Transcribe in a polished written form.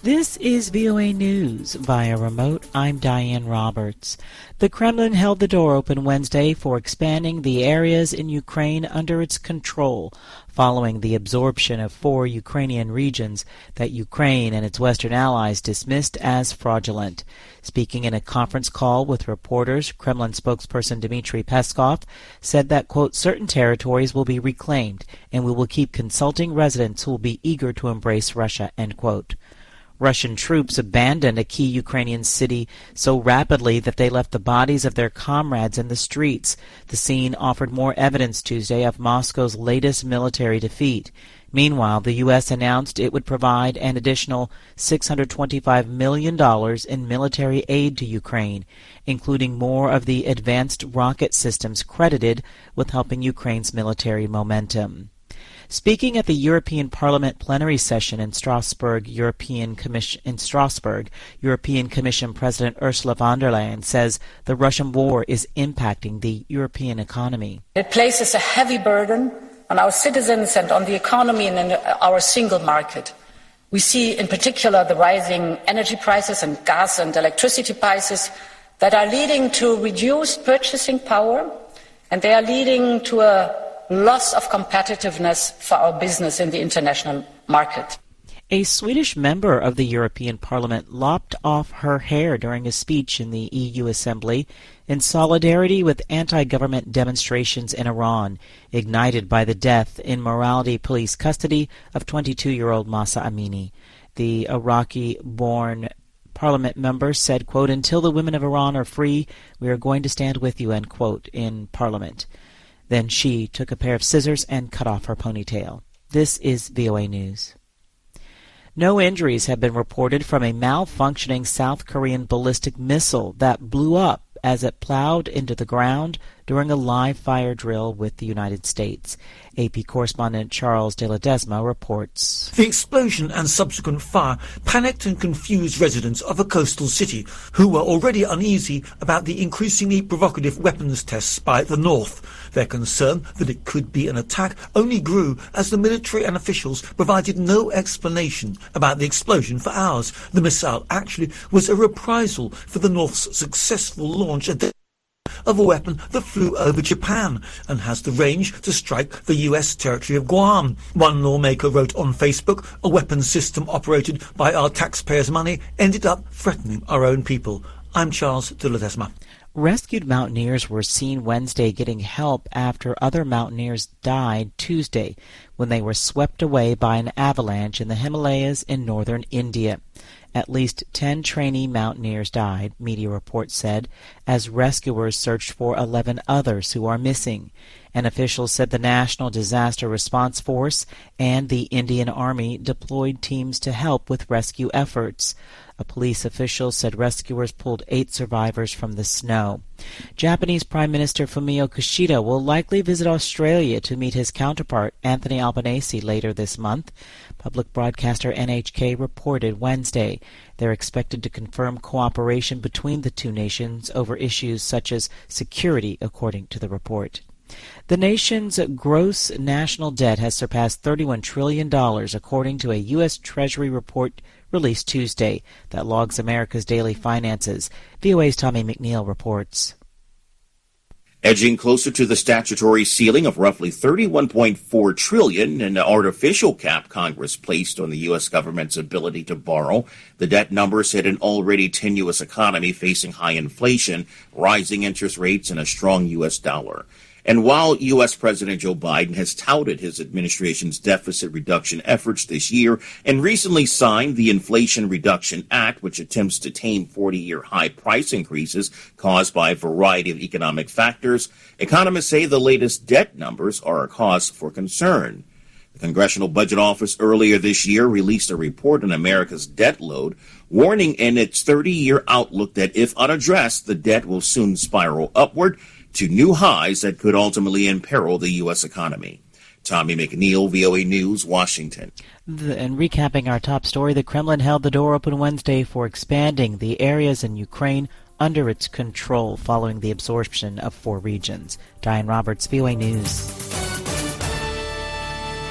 This is VOA News. Via remote, I'm Diane Roberts. The Kremlin held the door open Wednesday for expanding the areas in Ukraine under its control, following the absorption of 4 Ukrainian regions that Ukraine and its Western allies dismissed as fraudulent. Speaking in a conference call with reporters, Kremlin spokesperson Dmitry Peskov said that, quote, certain territories will be reclaimed, and we will keep consulting residents who will be eager to embrace Russia, end quote. Russian troops abandoned a key Ukrainian city so rapidly that they left the bodies of their comrades in the streets. The scene offered more evidence Tuesday of Moscow's latest military defeat. Meanwhile, the U.S. announced it would provide an additional $625 million in military aid to Ukraine, including more of the advanced rocket systems credited with helping Ukraine's military momentum. Speaking at the European Parliament plenary session in Strasbourg, European Commission President Ursula von der Leyen says the Russian war is impacting the European economy. It places a heavy burden on our citizens and on the economy and in our single market. We see in particular the rising energy prices and gas and electricity prices that are leading to reduced purchasing power, and they are leading to a loss of competitiveness for our business in the international market. A Swedish member of the European Parliament lopped off her hair during a speech in the EU Assembly in solidarity with anti-government demonstrations in Iran, ignited by the death in morality police custody of 22-year-old Mahsa Amini. The Iraqi-born Parliament member said, quote, until the women of Iran are free, we are going to stand with you, end quote, in Parliament. Then she took a pair of scissors and cut off her ponytail. This is VOA News. No injuries have been reported from a malfunctioning South Korean ballistic missile that blew up as it plowed into the ground during a live fire drill with the United States. AP correspondent Charles de Ledesma reports. The explosion and subsequent fire panicked and confused residents of a coastal city who were already uneasy about the increasingly provocative weapons tests by the North. Their concern that it could be an attack only grew as the military and officials provided no explanation about the explosion for hours. The missile actually was a reprisal for the North's successful launch of a weapon that flew over Japan and has the range to strike the U.S. territory of Guam. One lawmaker wrote on Facebook, a weapons system operated by our taxpayers' money ended up threatening our own people. I'm Charles de Ledesma. Rescued mountaineers were seen Wednesday getting help after other mountaineers died Tuesday when they were swept away by an avalanche in the Himalayas in northern India. At least 10 trainee mountaineers died, media reports said, as rescuers searched for 11 others who are missing. And officials said the National Disaster Response Force and the Indian Army deployed teams to help with rescue efforts. A police official said rescuers pulled 8 survivors from the snow. Japanese Prime Minister Fumio Kishida will likely visit Australia to meet his counterpart, Anthony Albanese, later this month. Public broadcaster NHK reported Wednesday. They're expected to confirm cooperation between the two nations over issues such as security, according to the report. The nation's gross national debt has surpassed $31 trillion, according to a U.S. Treasury report released Tuesday that logs America's daily finances. VOA's Tommy McNeil reports. Edging closer to the statutory ceiling of roughly $31.4 trillion, an artificial cap Congress placed on the U.S. government's ability to borrow, the debt numbers hit an already tenuous economy facing high inflation, rising interest rates, and a strong U.S. dollar. And while U.S. President Joe Biden has touted his administration's deficit reduction efforts this year and recently signed the Inflation Reduction Act, which attempts to tame 40-year high price increases caused by a variety of economic factors, economists say the latest debt numbers are a cause for concern. The Congressional Budget Office earlier this year released a report on America's debt load, warning in its 30-year outlook that if unaddressed, the debt will soon spiral upward to new highs that could ultimately imperil the U.S. economy. Tommy McNeil, VOA News, Washington. And recapping our top story, the Kremlin held the door open Wednesday for expanding the areas in Ukraine under its control following the absorption of 4 regions. Diane Roberts, VOA News.